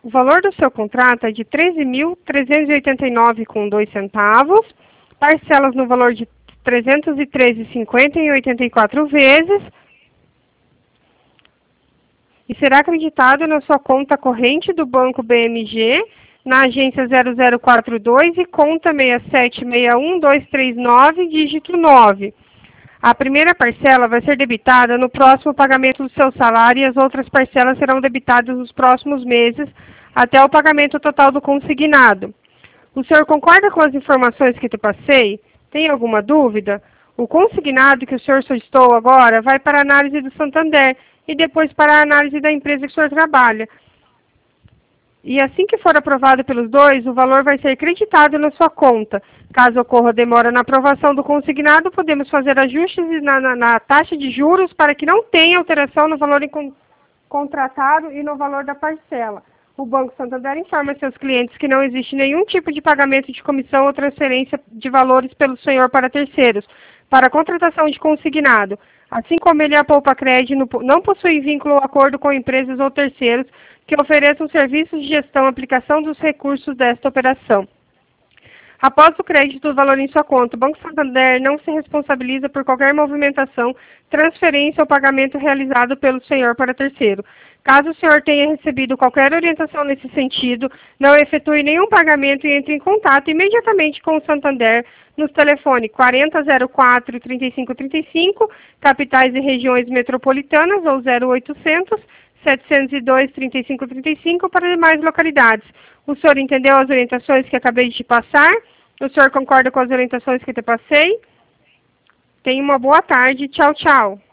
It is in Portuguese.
O valor do seu contrato é de R$ 13.389,02, parcelas no valor de R$ 313,50 em 84 vezes, e será acreditado na sua conta corrente do Banco BMG, na agência 0042 e conta 6761239, dígito 9. A primeira parcela vai ser debitada no próximo pagamento do seu salário e as outras parcelas serão debitadas nos próximos meses até o pagamento total do consignado. O senhor concorda com as informações que te passei? Tem alguma dúvida? O consignado que o senhor solicitou agora vai para a análise do Santander e depois para a análise da empresa que o senhor trabalha. E assim que for aprovado pelos dois, o valor vai ser creditado na sua conta. Caso ocorra demora na aprovação do consignado, podemos fazer ajustes na taxa de juros para que não tenha alteração no valor contratado e no valor da parcela. O Banco Santander informa seus clientes que não existe nenhum tipo de pagamento de comissão ou transferência de valores pelo senhor para terceiros, para a contratação de consignado. Assim como ele, a Poupa Crédito não possui vínculo ou acordo com empresas ou terceiros que ofereçam serviços de gestão e aplicação dos recursos desta operação. Após o crédito do valor em sua conta, o Banco Santander não se responsabiliza por qualquer movimentação, transferência ou pagamento realizado pelo senhor para terceiro. Caso o senhor tenha recebido qualquer orientação nesse sentido, não efetue nenhum pagamento e entre em contato imediatamente com o Santander nos telefones 4004-3535, capitais e regiões metropolitanas, ou 0800 702 3535 para demais localidades. O senhor entendeu as orientações que acabei de te passar? O senhor concorda com as orientações que te passei? Tenha uma boa tarde. Tchau, tchau.